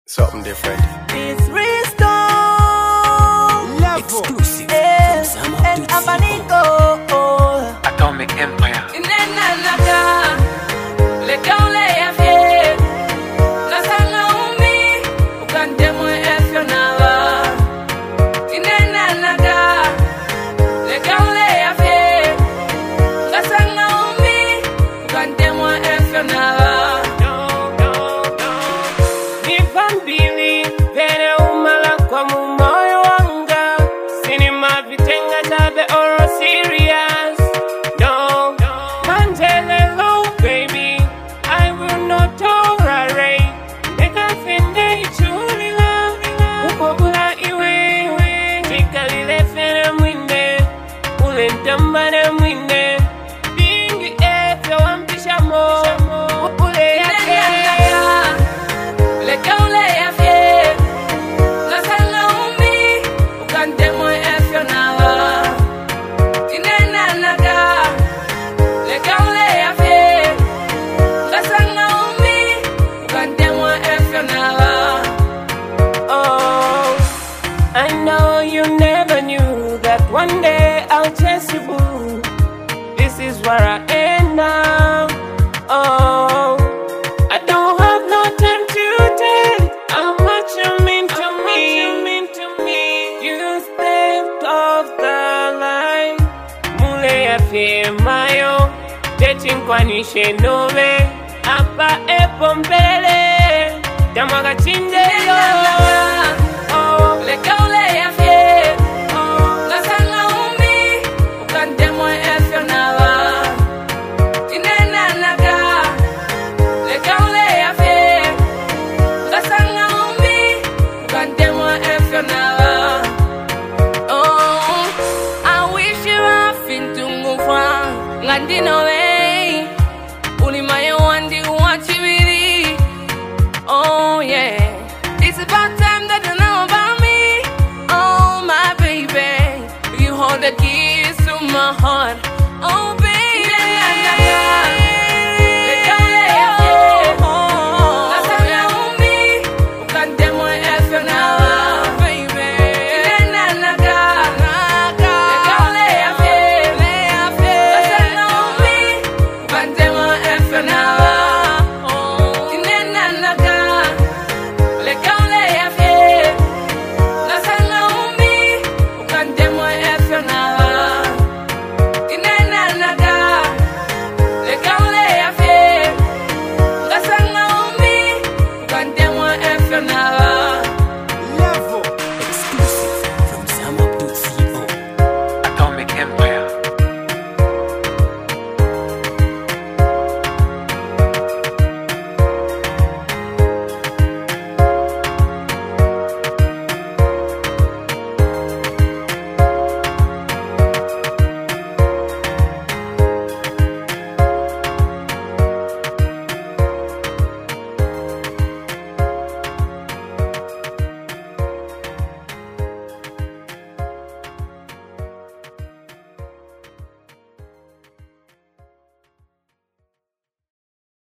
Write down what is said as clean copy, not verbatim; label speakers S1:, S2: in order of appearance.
S1: Something different.
S2: It's Restore
S3: Exclusive
S2: and Abanico.
S1: Atomic Empire.
S4: One day I'll chase you, boo. This is where I end now. Oh, I don't have no time to tell how much you mean to me. You stepped off the line. Mule ya fie mayo, dating kwanishe nove. Apa epo mbele, tamaga chinje yo. Oh, lekaule ya fie.
S2: Oh yeah, it's about time that